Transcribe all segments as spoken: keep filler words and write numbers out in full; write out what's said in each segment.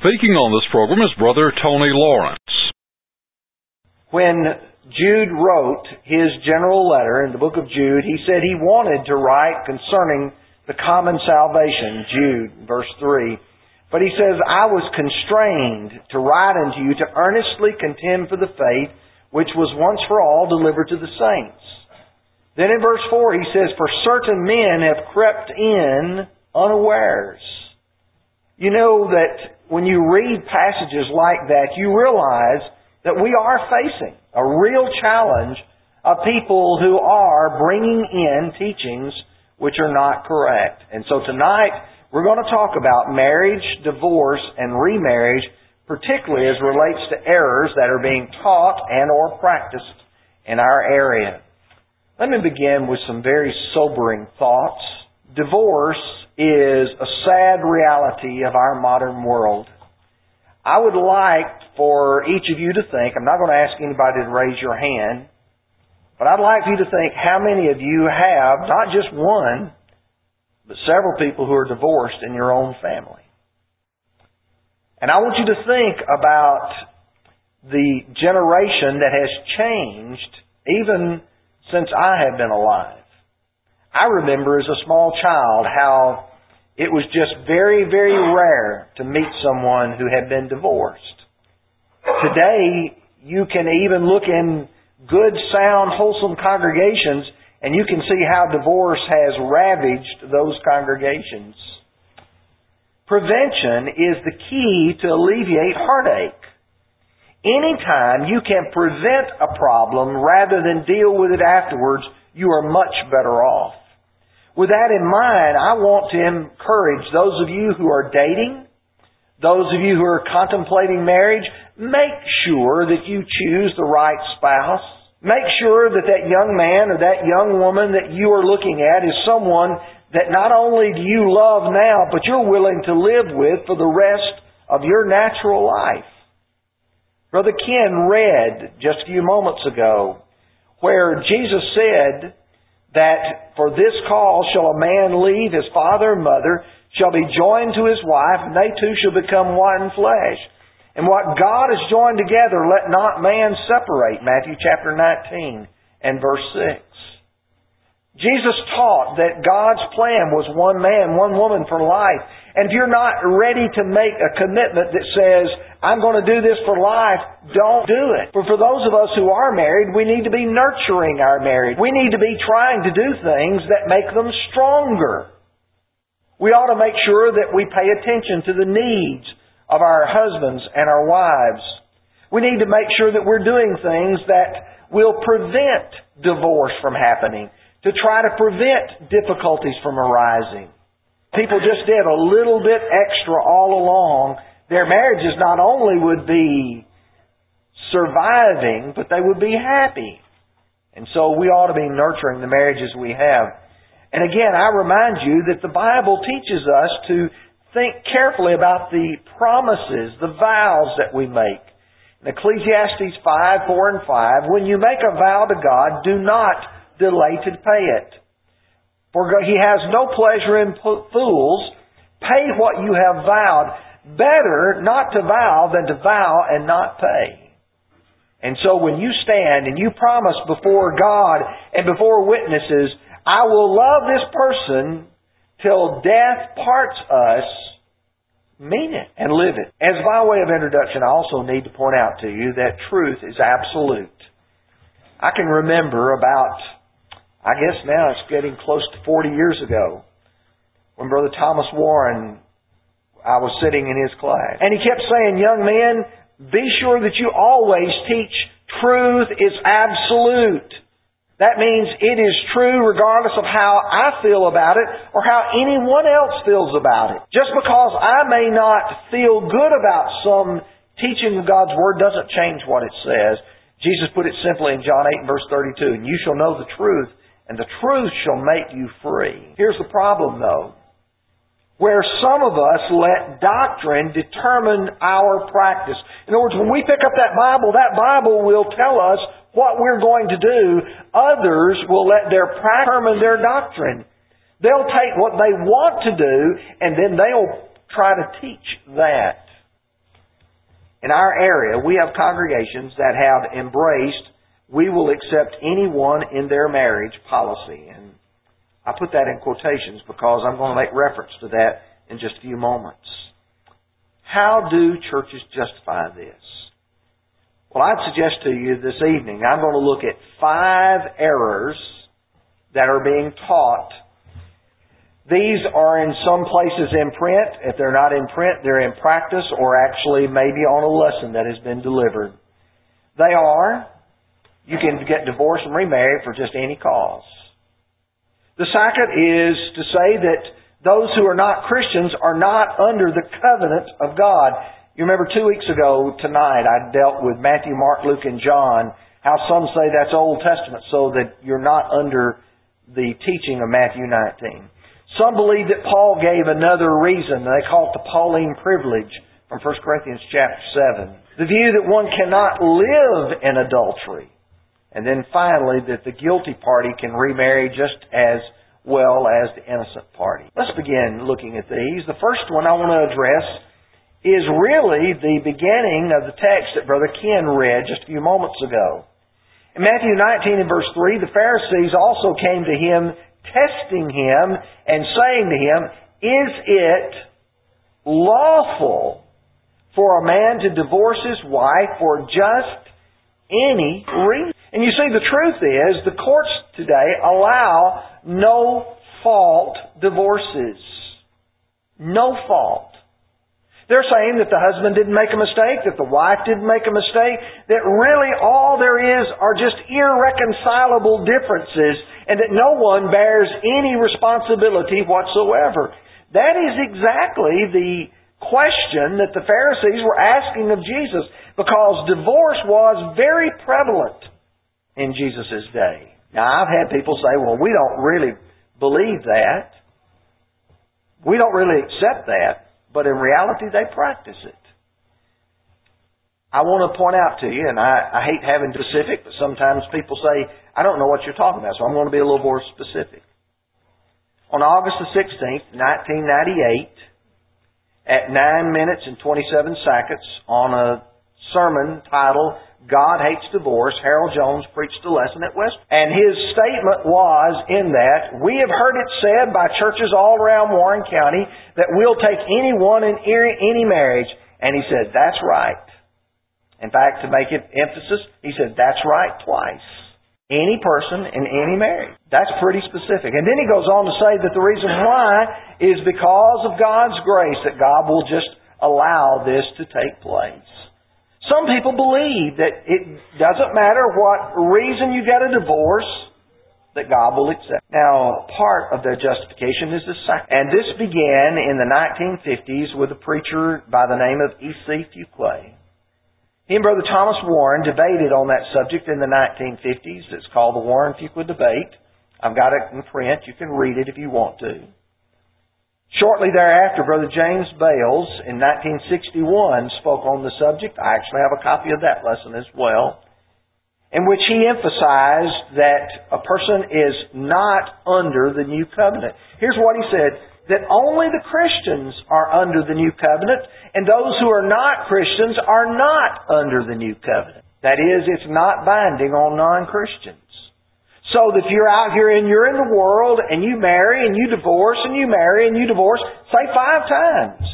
Speaking on this program is Brother Tony Lawrence. When Jude wrote his general letter in the book of Jude, he said he wanted to write concerning the common salvation, Jude, verse three. But he says, I was constrained to write unto you to earnestly contend for the faith which was once for all delivered to the saints. Then in verse four he says, for certain men have crept in unawares. You know that when you read passages like that, you realize that we are facing a real challenge of people who are bringing in teachings which are not correct. And so tonight we're going to talk about marriage, divorce, and remarriage, particularly as relates to errors that are being taught and or practiced in our area. Let me begin with some very sobering thoughts. Divorce is a sad reality of our modern world. I would like for each of you to think, I'm not going to ask anybody to raise your hand, but I'd like you to think how many of you have, not just one, but several people who are divorced in your own family. And I want you to think about the generation that has changed even since I have been alive. I remember as a small child how it was just very, very rare to meet someone who had been divorced. Today, you can even look in good, sound, wholesome congregations and you can see how divorce has ravaged those congregations. Prevention is the key to alleviate heartache. Anytime you can prevent a problem rather than deal with it afterwards, you are much better off. With that in mind, I want to encourage those of you who are dating, those of you who are contemplating marriage, make sure that you choose the right spouse. Make sure that that young man or that young woman that you are looking at is someone that not only do you love now, but you're willing to live with for the rest of your natural life. Brother Ken read just a few moments ago where Jesus said that for this cause shall a man leave his father and mother, shall be joined to his wife, and they two shall become one flesh. And what God has joined together, let not man separate. Matthew chapter nineteen and verse six. Jesus taught that God's plan was one man, one woman for life. And if you're not ready to make a commitment that says, I'm going to do this for life, don't do it. But for those of us who are married, we need to be nurturing our marriage. We need to be trying to do things that make them stronger. We ought to make sure that we pay attention to the needs of our husbands and our wives. We need to make sure that we're doing things that will prevent divorce from happening, to try to prevent difficulties from arising. People just did a little bit extra all along. Their marriages not only would be surviving, but they would be happy. And so we ought to be nurturing the marriages we have. And again, I remind you that the Bible teaches us to think carefully about the promises, the vows that we make. In Ecclesiastes five, four and five, when you make a vow to God, do not delay to pay it. For He has no pleasure in fools. Pay what you have vowed. Better not to vow than to vow and not pay. And so when you stand and you promise before God and before witnesses, I will love this person till death parts us, mean it and live it. As by way of introduction, I also need to point out to you that truth is absolute. I can remember about, I guess now it's getting close to forty years ago, when Brother Thomas Warren, I was sitting in his class. And he kept saying, young men, be sure that you always teach truth is absolute. That means it is true regardless of how I feel about it or how anyone else feels about it. Just because I may not feel good about some teaching of God's Word doesn't change what it says. Jesus put it simply in John eight and verse thirty-two, and you shall know the truth, and the truth shall make you free. Here's the problem though. Where some of us let doctrine determine our practice. In other words, when we pick up that Bible, that Bible will tell us what we're going to do. Others will let their practice determine their doctrine. They'll take what they want to do and then they'll try to teach that. In our area, we have congregations that have embraced "we will accept anyone in their marriage" policy. And I put that in quotations because I'm going to make reference to that in just a few moments. How do churches justify this? Well, I'd suggest to you this evening, I'm going to look at five errors that are being taught. These are in some places in print. If they're not in print, they're in practice or actually maybe on a lesson that has been delivered. They are, you can get divorced and remarried for just any cause. The second is to say that those who are not Christians are not under the covenant of God. You remember two weeks ago tonight I dealt with Matthew, Mark, Luke, and John, how some say that's Old Testament so that you're not under the teaching of Matthew nineteen. Some believe that Paul gave another reason. They call it the Pauline privilege from First Corinthians chapter seven. The view that one cannot live in adultery. And then finally that the guilty party can remarry just as well as the innocent party. Let's begin looking at these. The first one I want to address is really the beginning of the text that Brother Ken read just a few moments ago. In Matthew nineteen and verse three, the Pharisees also came to Him, testing Him and saying to Him, "Is it lawful for a man to divorce his wife for just any reason?" And you see, the truth is, the courts today allow no-fault divorces. No fault. They're saying that the husband didn't make a mistake, that the wife didn't make a mistake, that really all there is are just irreconcilable differences, and that no one bears any responsibility whatsoever. That is exactly the question that the Pharisees were asking of Jesus, because divorce was very prevalent in Jesus' day. Now, I've had people say, well, we don't really believe that. We don't really accept that. But in reality, they practice it. I want to point out to you, and I, I hate having specific, but sometimes people say, I don't know what you're talking about, so I'm going to be a little more specific. On August the sixteenth, nineteen ninety-eight, at nine minutes and twenty-seven seconds, on a sermon titled, "God Hates Divorce," Harold Jones preached a lesson at West. And his statement was in that, "We have heard it said by churches all around Warren County that we'll take anyone in any marriage." And he said, "That's right." In fact, to make it emphasis, he said, "That's right," twice. Any person in any marriage. That's pretty specific. And then he goes on to say that the reason why is because of God's grace, that God will just allow this to take place. Some people believe that it doesn't matter what reason you get a divorce, that God will accept. Now, part of their justification is the second. And this began in the nineteen fifties with a preacher by the name of E C Fuqua. He and Brother Thomas Warren debated on that subject in the nineteen fifties. It's called the Warren-Fuqua Debate. I've got it in print. You can read it if you want to. Shortly thereafter, Brother James Bales in nineteen sixty-one spoke on the subject. I actually have a copy of that lesson as well, in which he emphasized that a person is not under the new covenant. Here's what he said, that only the Christians are under the new covenant, and those who are not Christians are not under the new covenant. That is, it's not binding on non-Christians. So that if you're out here and you're in the world and you marry and you divorce and you marry and you divorce, say five times.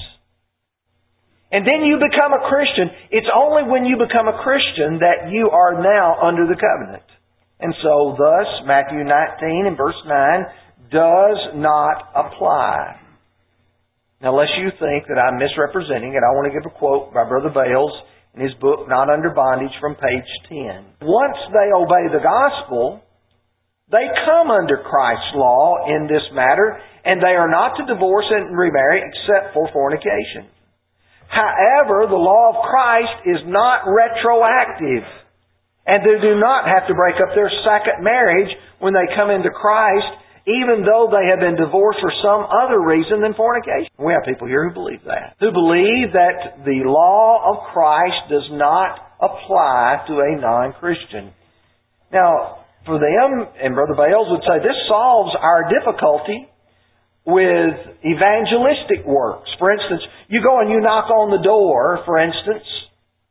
And then you become a Christian. It's only when you become a Christian that you are now under the covenant. And so thus, Matthew nineteen and verse nine does not apply. Now, unless you think that I'm misrepresenting it, I want to give a quote by Brother Bales in his book, Not Under Bondage, from page ten. Once they obey the gospel, they come under Christ's law in this matter, and they are not to divorce and remarry except for fornication. However, the law of Christ is not retroactive, and they do not have to break up their second marriage when they come into Christ, even though they have been divorced for some other reason than fornication. We have people here who believe that. Who believe that the law of Christ does not apply to a non-Christian. Now, for them, and Brother Bales would say, this solves our difficulty with evangelistic works. For instance, you go and you knock on the door, for instance,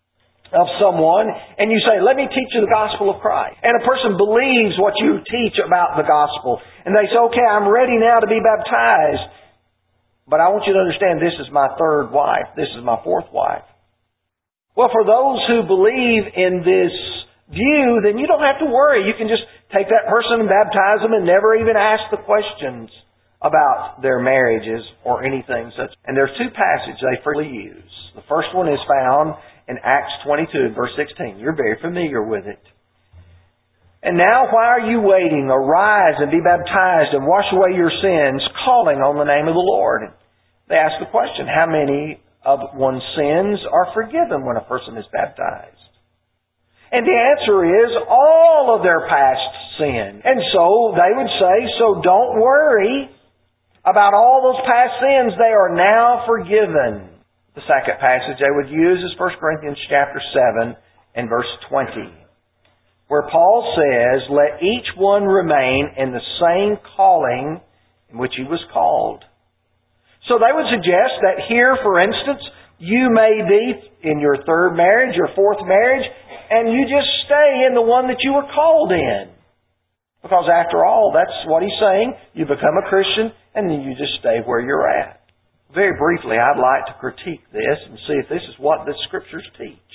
of someone and you say, let me teach you the gospel of Christ. And a person believes what you teach about the gospel. And they say, okay, I'm ready now to be baptized. But I want you to understand this is my third wife. This is my fourth wife. Well, for those who believe in this view, then you don't have to worry. You can just take that person and baptize them and never even ask the questions about their marriages or anything such. And there's two passages they freely use. The first one is found in Acts twenty-two, verse sixteen. You're very familiar with it. And now, why are you waiting? Arise and be baptized and wash away your sins, calling on the name of the Lord. They ask the question, how many of one's sins are forgiven when a person is baptized? And the answer is all of their past sin. And so they would say, so don't worry about all those past sins. They are now forgiven. The second passage they would use is First Corinthians chapter seven and verse twenty, where Paul says, let each one remain in the same calling in which he was called. So they would suggest that here, for instance, you may be in your third marriage, your fourth marriage, and you just stay in the one that you were called in. Because after all, that's what he's saying. You become a Christian, and then you just stay where you're at. Very briefly, I'd like to critique this and see if this is what the Scriptures teach.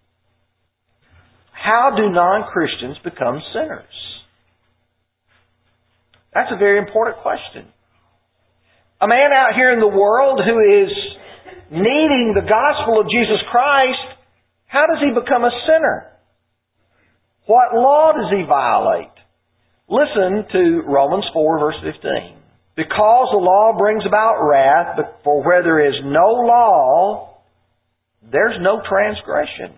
How do non-Christians become sinners? That's a very important question. A man out here in the world who is needing the gospel of Jesus Christ, how does he become a sinner? What law does he violate? Listen to Romans four, verse fifteen. Because the law brings about wrath, but for where there is no law, there's no transgression.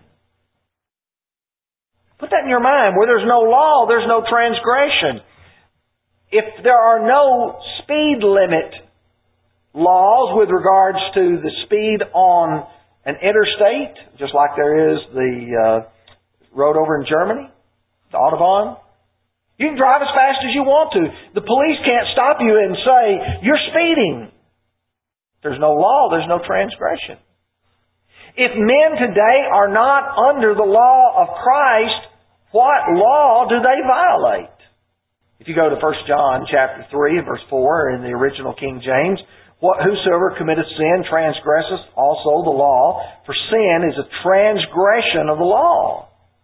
Put that in your mind. Where there's no law, there's no transgression. If there are no speed limit laws with regards to the speed on an interstate, just like there is the uh, road over in Germany, the Autobahn, you can drive as fast as you want to. The police can't stop you and say, you're speeding. There's no law, there's no transgression. If men today are not under the law of Christ, what law do they violate? If you go to First John chapter three, verse four, in the original King James, what whosoever committeth sin transgresseth also the law, for sin is a transgression of the law.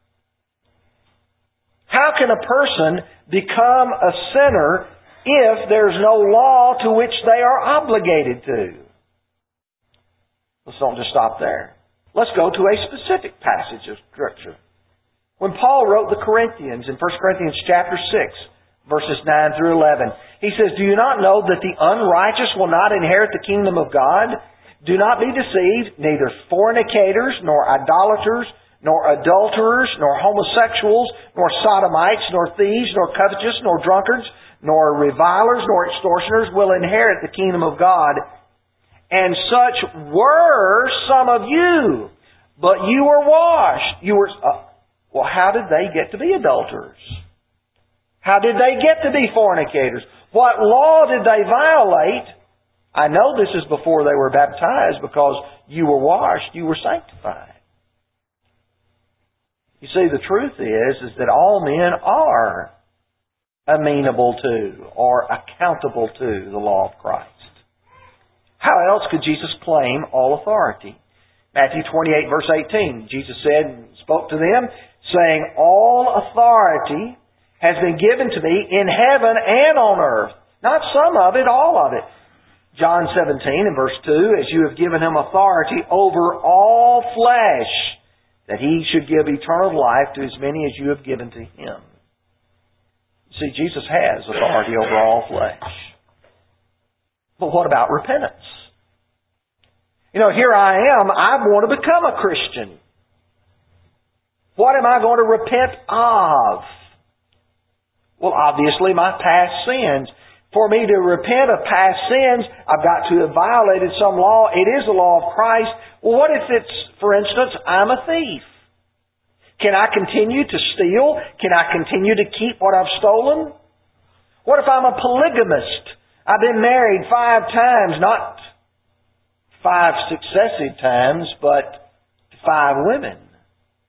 How can a person become a sinner if there's no law to which they are obligated to? Let's don't just stop there. Let's go to a specific passage of Scripture. When Paul wrote the Corinthians in First Corinthians chapter six, verses nine through eleven, he says, do you not know that the unrighteous will not inherit the kingdom of God? Do not be deceived, neither fornicators, nor idolaters, nor adulterers, nor homosexuals, nor sodomites, nor thieves, nor covetous, nor drunkards, nor revilers, nor extortioners will inherit the kingdom of God. And such were some of you, but you were washed. You were. Uh, well, how did they get to be adulterers? How did they get to be fornicators? What law did they violate? I know this is before they were baptized, because you were washed, you were sanctified. You see, the truth is, is that all men are amenable to or accountable to the law of Christ. How else could Jesus claim all authority? Matthew twenty-eight, verse eighteen, Jesus said, spoke to them, saying, all authority has been given to me in heaven and on earth. Not some of it, all of it. John seventeen and verse two, as you have given him authority over all flesh, that he should give eternal life to as many as you have given to him. See, Jesus has authority over all flesh. But what about repentance? You know, here I am, I want to become a Christian. What am I going to repent of? Well, obviously my past sins. For me to repent of past sins, I've got to have violated some law. It is the law of Christ. Well, what if it's, for instance, I'm a thief? Can I continue to steal? Can I continue to keep what I've stolen? What if I'm a polygamist? I've been married five times, not five successive times, but five women.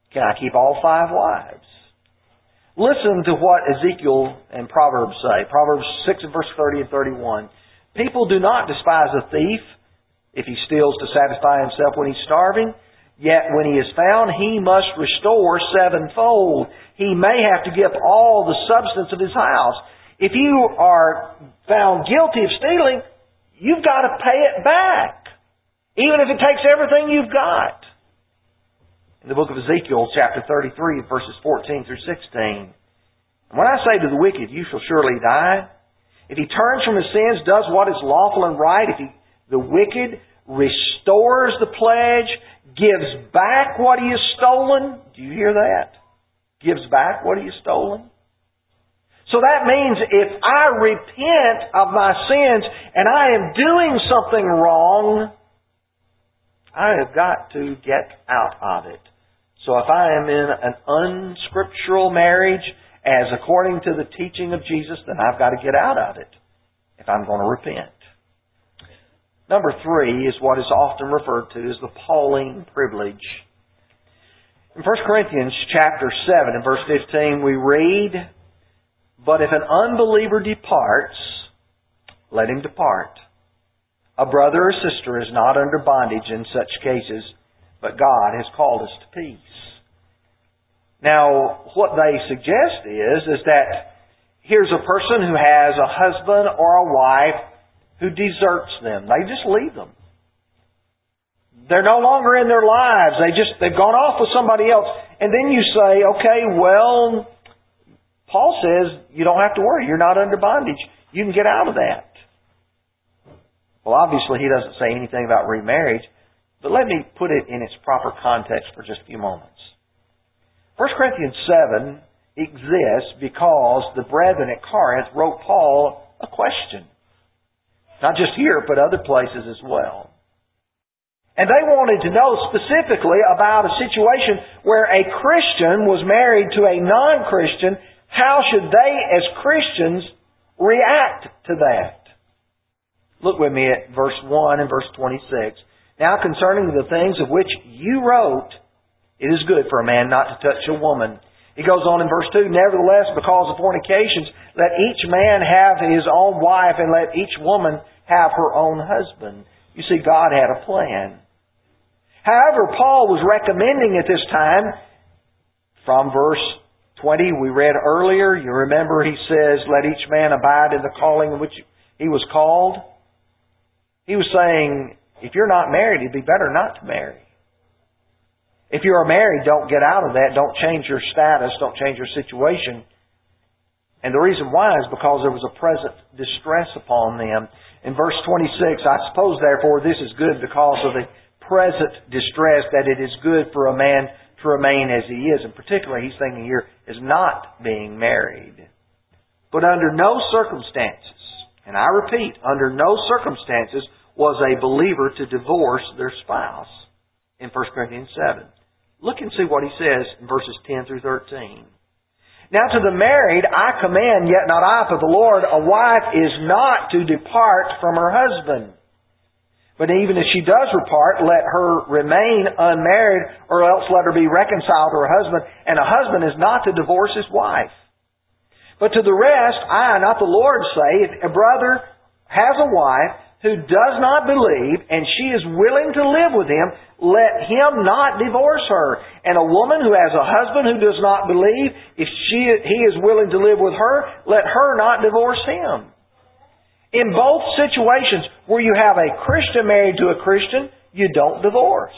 Can I keep all five wives? Listen to what Ezekiel and Proverbs say. Proverbs six and verse thirty and thirty-one. People do not despise a thief if he steals to satisfy himself when he's starving. Yet when he is found, he must restore sevenfold. He may have to give all the substance of his house. If you are found guilty of stealing, you've got to pay it back, even if it takes everything you've got. In the book of Ezekiel, chapter thirty-three, verses fourteen through sixteen. When I say to the wicked, you shall surely die, if he turns from his sins, does what is lawful and right, if he, the wicked restores the pledge, gives back what he has stolen. Do you hear that? Gives back what he has stolen. So that means if I repent of my sins and I am doing something wrong, I have got to get out of it. So if I am in an unscriptural marriage, as according to the teaching of Jesus, then I've got to get out of it if I'm going to repent. Number three is what is often referred to as the Pauline privilege. In First Corinthians chapter seven and verse fifteen we read, "But if an unbeliever departs, let him depart. A brother or sister is not under bondage in such cases, but God has called us to peace." Now, what they suggest is, is that here's a person who has a husband or a wife who deserts them. They just leave them. They're no longer in their lives. They just, they've gone off with somebody else. And then you say, okay, well, Paul says you don't have to worry. You're not under bondage. You can get out of that. Well, obviously he doesn't say anything about remarriage, but let me put it in its proper context for just a few moments. First Corinthians seven exists because the brethren at Corinth wrote Paul a question. Not just here, but other places as well. And they wanted to know specifically about a situation where a Christian was married to a non-Christian. How should they, as Christians, react to that? Look with me at verse one and verse twenty-six. "Now concerning the things of which you wrote, it is good for a man not to touch a woman." He goes on in verse two, "Nevertheless, because of fornications, let each man have his own wife, and let each woman have her own husband." You see, God had a plan. However, Paul was recommending at this time, from verse twenty we read earlier, you remember he says, "Let each man abide in the calling in which he was called." He was saying, if you're not married, it'd be better not to marry. If you are married, don't get out of that. Don't change your status. Don't change your situation. And the reason why is because there was a present distress upon them. In verse twenty-six, "I suppose therefore this is good because of the present distress, that it is good for a man to remain as he is." And particularly, he's thinking here, is not being married. "But under no circumstances," and I repeat, under no circumstances was a believer to divorce their spouse. In First Corinthians seven. Look and see what he says in verses ten through thirteen. "Now to the married I command, yet not I, but the Lord, a wife is not to depart from her husband. But even if she does depart, let her remain unmarried, or else let her be reconciled to her husband. And a husband is not to divorce his wife. But to the rest, I, not the Lord, say, if a brother has a wife who does not believe, and she is willing to live with him, let him not divorce her. And a woman who has a husband who does not believe, if she he is willing to live with her, let her not divorce him." In both situations where you have a Christian married to a Christian, you don't divorce.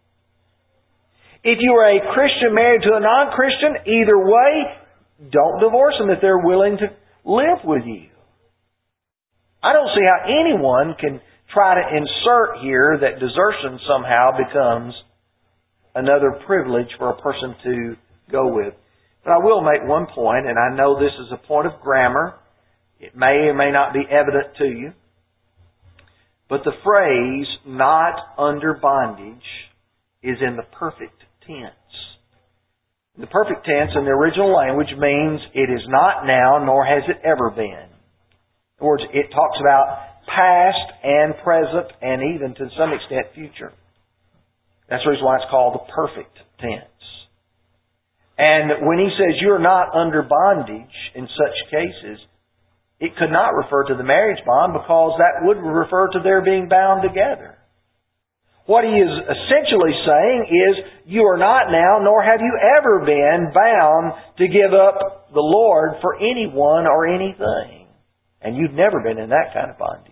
If you are a Christian married to a non-Christian, either way, don't divorce them if they're willing to live with you. I don't see how anyone can try to insert here that desertion somehow becomes another privilege for a person to go with. But I will make one point, and I know this is a point of grammar. It may or may not be evident to you. But the phrase, "not under bondage," is in the perfect tense. The perfect tense in the original language means it is not now, nor has it ever been. In other words, it talks about past and present and even to some extent future. That's the reason why it's called the perfect tense. And when he says you're not under bondage in such cases, it could not refer to the marriage bond because that would refer to their being bound together. What he is essentially saying is you are not now, nor have you ever been, bound to give up the Lord for anyone or anything. And you've never been in that kind of bondage.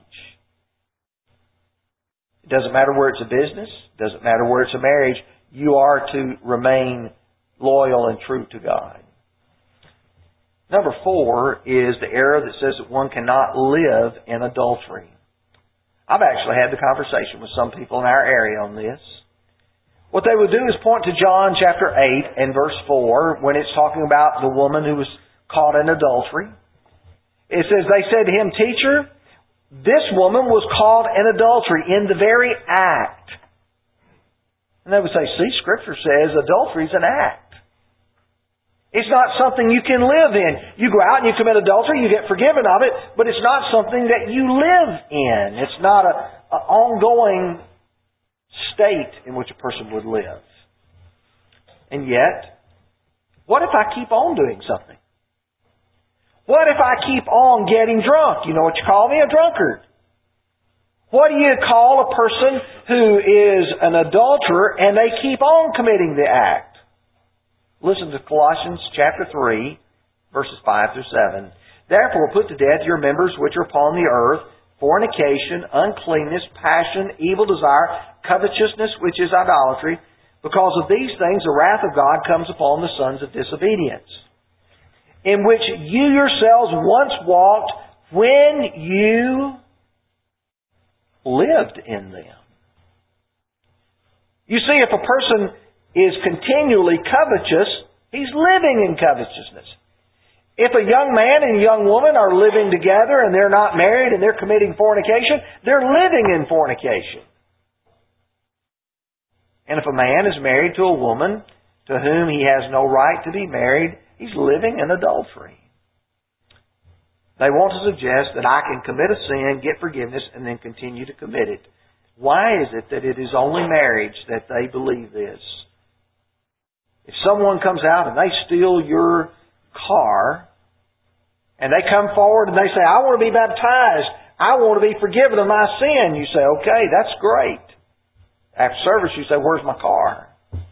It doesn't matter where it's a business. It doesn't matter where it's a marriage. You are to remain loyal and true to God. Number four is the error that says that one cannot live in adultery. I've actually had the conversation with some people in our area on this. What they would do is point to John chapter eight and verse four when it's talking about the woman who was caught in adultery. It says, they said to him, "Teacher, this woman was caught in adultery in the very act." And they would say, see, Scripture says adultery is an act. It's not something you can live in. You go out and you commit adultery, you get forgiven of it, but it's not something that you live in. It's not an ongoing state in which a person would live. And yet, what if I keep on doing something? What if I keep on getting drunk? You know what you call me? A drunkard. What do you call a person who is an adulterer and they keep on committing the act? Listen to Colossians chapter three, verses five through seven. "Therefore put to death your members which are upon the earth, fornication, uncleanness, passion, evil desire, covetousness, which is idolatry. Because of these things the wrath of God comes upon the sons of disobedience, in which you yourselves once walked when you lived in them." You see, if a person is continually covetous, he's living in covetousness. If a young man and a young woman are living together and they're not married and they're committing fornication, they're living in fornication. And if a man is married to a woman to whom he has no right to be married, he's living in adultery. They want to suggest that I can commit a sin, get forgiveness, and then continue to commit it. Why is it that it is only marriage that they believe this? If someone comes out and they steal your car, and they come forward and they say, "I want to be baptized. I want to be forgiven of my sin," you say, "Okay, that's great." After service, you say, "Where's my car?"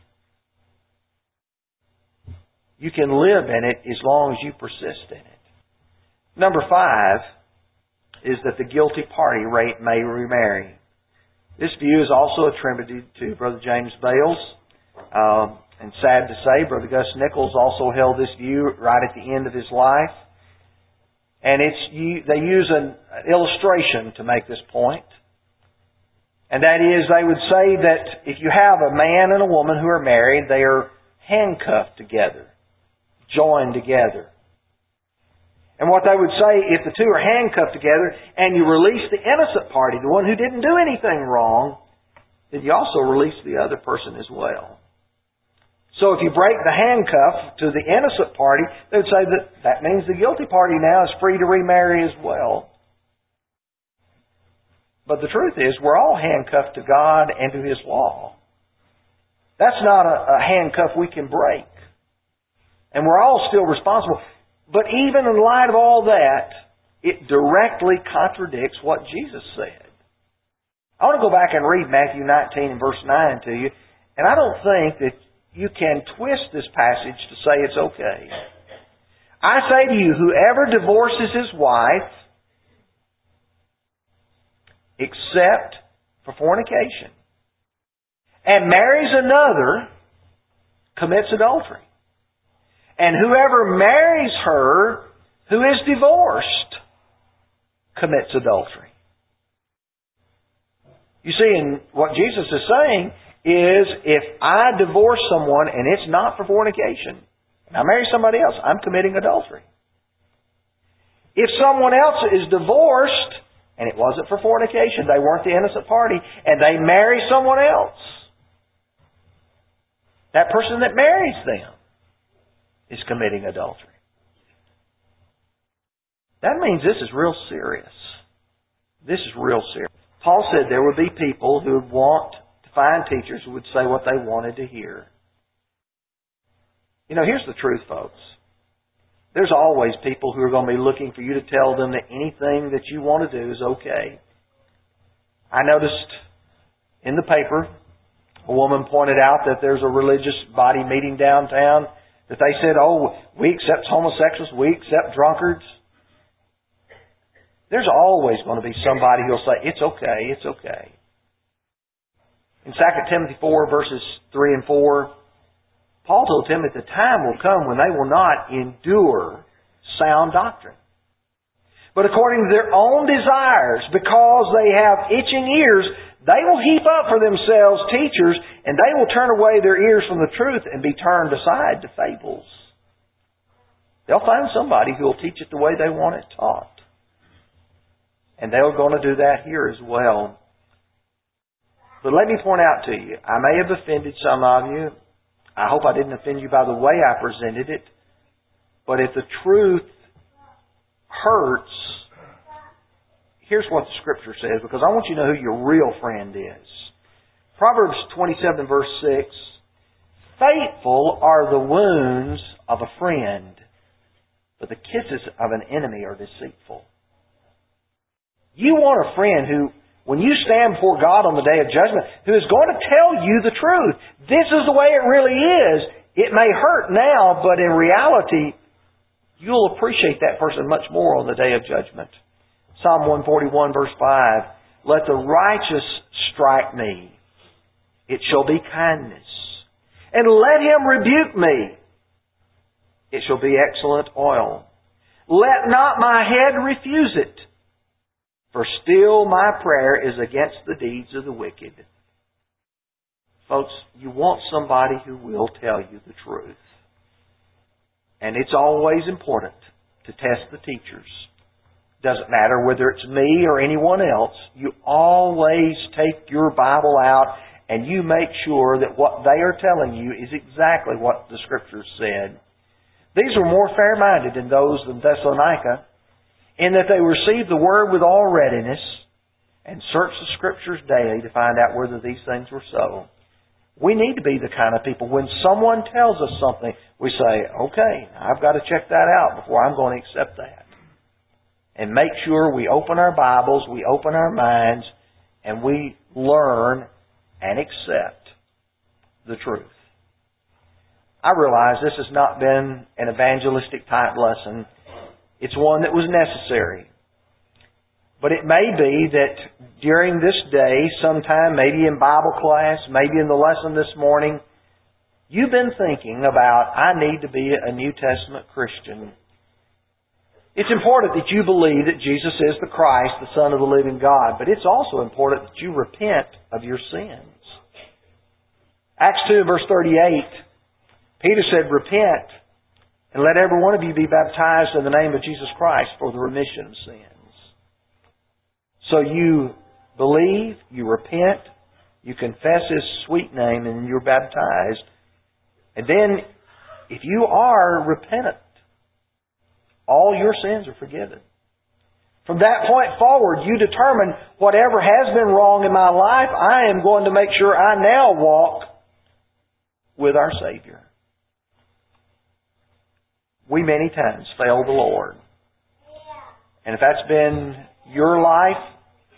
You can live in it as long as you persist in it. Number five is that the guilty party may remarry. This view is also attributed to Brother James Bales. Um, and sad to say, Brother Gus Nichols also held this view right at the end of his life. And it's they use an illustration to make this point. And that is, they would say that if you have a man and a woman who are married, they are handcuffed together, joined together. And what they would say, if the two are handcuffed together and you release the innocent party, the one who didn't do anything wrong, then you also release the other person as well. So if you break the handcuff to the innocent party, they would say that that means the guilty party now is free to remarry as well. But the truth is, we're all handcuffed to God and to His law. That's not a, a handcuff we can break. And we're all still responsible. But even in light of all that, it directly contradicts what Jesus said. I want to go back and read Matthew nineteen and verse nine to you. And I don't think that you can twist this passage to say it's okay. "I say to you, whoever divorces his wife, except for fornication, and marries another, commits adultery. And whoever marries her who is divorced commits adultery." You see, and what Jesus is saying is, if I divorce someone and it's not for fornication, and I marry somebody else, I'm committing adultery. If someone else is divorced and it wasn't for fornication, they weren't the innocent party, and they marry someone else, that person that marries them is committing adultery. That means this is real serious. This is real serious. Paul said there would be people who would want to find teachers who would say what they wanted to hear. You know, here's the truth, folks. There's always people who are going to be looking for you to tell them that anything that you want to do is okay. I noticed in the paper, a woman pointed out that there's a religious body meeting downtown that they said, oh, we accept homosexuals, we accept drunkards. There's always going to be somebody who will say, it's okay, it's okay. In Second Timothy four, verses three and four, Paul told Timothy, the time will come when they will not endure sound doctrine. But according to their own desires, because they have itching ears, they will heap up for themselves teachers, and they will turn away their ears from the truth and be turned aside to fables. They'll find somebody who will teach it the way they want it taught. And they're going to do that here as well. But let me point out to you, I may have offended some of you. I hope I didn't offend you by the way I presented it. But if the truth hurts, here's what the Scripture says, because I want you to know who your real friend is. Proverbs twenty-seven, verse six, faithful are the wounds of a friend, but the kisses of an enemy are deceitful. You want a friend who, when you stand before God on the day of judgment, who is going to tell you the truth. This is the way it really is. It may hurt now, but in reality, you'll appreciate that person much more on the day of judgment. Psalm one forty-one, verse five, let the righteous strike me. It shall be kindness. And let him rebuke me. It shall be excellent oil. Let not my head refuse it. For still my prayer is against the deeds of the wicked. Folks, you want somebody who will tell you the truth. And it's always important to test the teachers. Doesn't matter whether it's me or anyone else. You always take your Bible out and you make sure that what they are telling you is exactly what the Scriptures said. These were more fair-minded than those in Thessalonica, in that they received the Word with all readiness and searched the Scriptures daily to find out whether these things were so. We need to be the kind of people, when someone tells us something, we say, okay, I've got to check that out before I'm going to accept that. And make sure we open our Bibles, we open our minds, and we learn and accept the truth. I realize this has not been an evangelistic type lesson. It's one that was necessary. But it may be that during this day, sometime, maybe in Bible class, maybe in the lesson this morning, you've been thinking about, I need to be a New Testament Christian. It's important that you believe that Jesus is the Christ, the Son of the living God. But it's also important that you repent of your sins. Acts two, verse thirty-eight, Peter said, repent, and let every one of you be baptized in the name of Jesus Christ for the remission of sins. So you believe, you repent, you confess His sweet name, and you're baptized. And then, if you are repentant, all your sins are forgiven. From that point forward, you determine whatever has been wrong in my life, I am going to make sure I now walk with our Savior. We many times fail the Lord. And if that's been your life,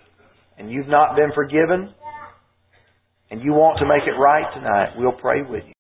and you've not been forgiven, and you want to make it right tonight, we'll pray with you.